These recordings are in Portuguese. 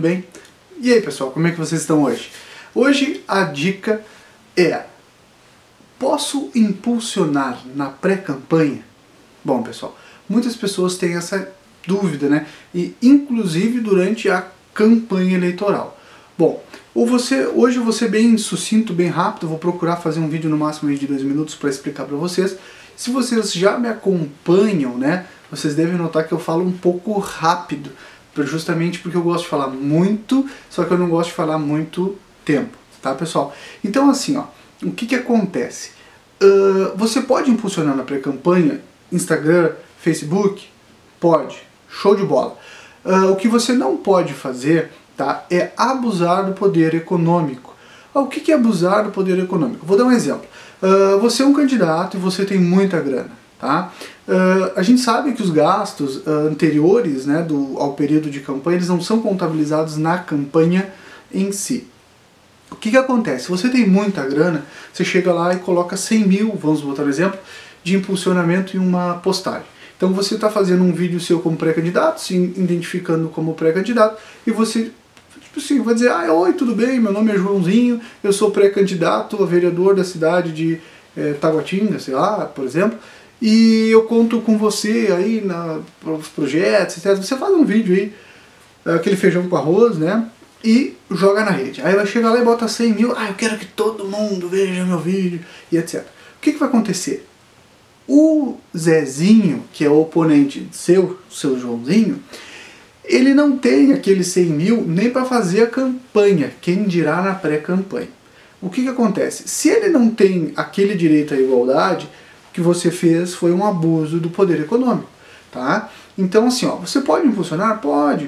bem? E aí pessoal, como é que vocês estão hoje? Hoje a dica é: posso impulsionar na pré-campanha? Bom pessoal, muitas pessoas têm essa dúvida, né? E inclusive durante a campanha eleitoral. Bom, hoje eu vou ser bem sucinto, bem rápido, vou procurar fazer um vídeo no máximo de 2 minutos para explicar para vocês. Se vocês já me acompanham, né, vocês devem notar que eu falo um pouco rápido, justamente porque eu gosto de falar muito, só que eu não gosto de falar muito tempo, tá pessoal? Então assim, ó, o que acontece? Você pode impulsionar na pré-campanha Instagram, Facebook? Pode, show de bola. O que você não pode fazer, tá, é abusar do poder econômico. O que é abusar do poder econômico? Vou dar um exemplo. Você é um candidato e você tem muita grana, tá? A gente sabe que os gastos anteriores, né, ao período de campanha, eles não são contabilizados na campanha em si. O que acontece? Você tem muita grana, você chega lá e coloca 100 mil, vamos botar um exemplo, de impulsionamento em uma postagem. Então você está fazendo um vídeo seu como pré-candidato, se identificando como pré-candidato, e você assim, vai dizer: oi, tudo bem, meu nome é Joãozinho, eu sou pré-candidato a vereador da cidade de Taguatinga, sei lá, por exemplo, e eu conto com você aí nos projetos, etc. Você faz um vídeo aí, aquele feijão com arroz, né, e joga na rede. Aí vai chegar lá e bota 100 mil, eu quero que todo mundo veja meu vídeo, e etc. O que vai acontecer? O Zezinho, que é o oponente de seu Joãozinho, ele não tem aqueles 100 mil nem para fazer a campanha, quem dirá na pré-campanha. O que acontece? Se ele não tem aquele direito à igualdade, o que você fez foi um abuso do poder econômico, tá? Então assim, ó, você pode impulsionar? Pode.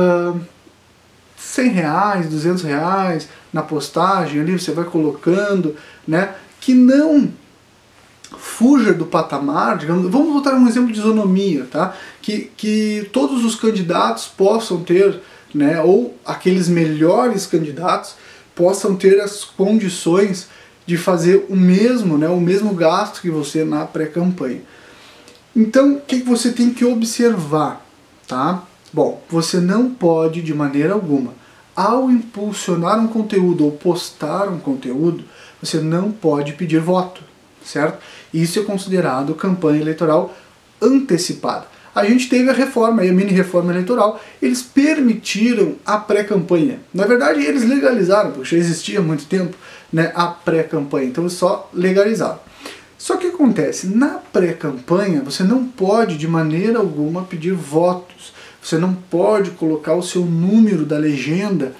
100 reais, 200 reais na postagem ali, você vai colocando, né? Que não fuja do patamar, digamos, vamos botar um exemplo de isonomia, tá? Que todos os candidatos possam ter, né, ou aqueles melhores candidatos possam ter as condições de fazer o mesmo, né, o mesmo gasto que você na pré-campanha. Então, o que você tem que observar, tá? Bom, você não pode de maneira alguma, ao impulsionar um conteúdo ou postar um conteúdo, você não pode pedir voto, certo? Isso é considerado campanha eleitoral antecipada. A gente teve a reforma, a mini reforma eleitoral, eles permitiram a pré-campanha. Na verdade, eles legalizaram, porque já existia há muito tempo, né, a pré-campanha, então eles só legalizaram. Só que acontece, na pré-campanha você não pode de maneira alguma pedir votos, você não pode colocar o seu número da legenda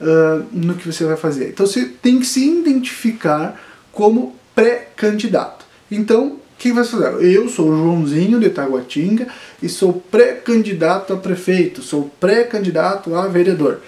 no que você vai fazer. Então você tem que se identificar como pré-candidato. Então, o que vai fazer? Eu sou o Joãozinho de Taguatinga e sou pré-candidato a prefeito, sou pré-candidato a vereador.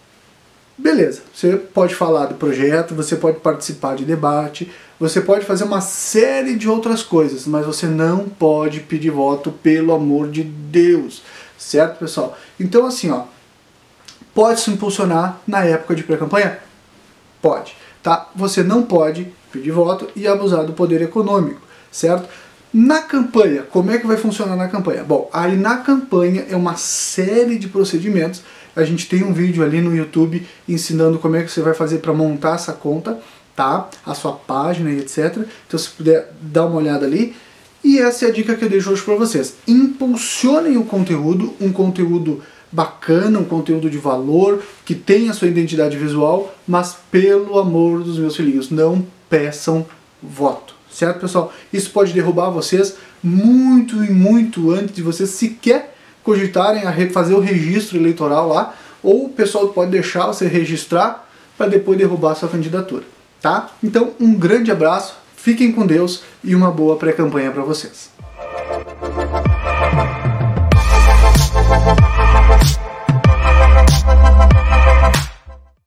Beleza, você pode falar do projeto, você pode participar de debate, você pode fazer uma série de outras coisas, mas você não pode pedir voto, pelo amor de Deus, certo, pessoal? Então assim, ó, pode se impulsionar na época de pré-campanha? Pode, tá? Você não pode pedir voto e abusar do poder econômico, certo? Na campanha, como é que vai funcionar na campanha? Bom, aí na campanha é uma série de procedimentos. A gente tem um vídeo ali no YouTube ensinando como é que você vai fazer para montar essa conta, tá? A sua página e etc. Então se puder dar uma olhada ali. E essa é a dica que eu deixo hoje para vocês. Impulsionem o conteúdo, um conteúdo bacana, um conteúdo de valor, que tenha a sua identidade visual, mas pelo amor dos meus filhinhos, não peçam voto, certo pessoal? Isso pode derrubar vocês muito e muito antes de vocês sequer cogitarem a fazer o registro eleitoral lá, ou o pessoal pode deixar você registrar para depois derrubar a sua candidatura, tá? Então um grande abraço, fiquem com Deus e uma boa pré-campanha para vocês.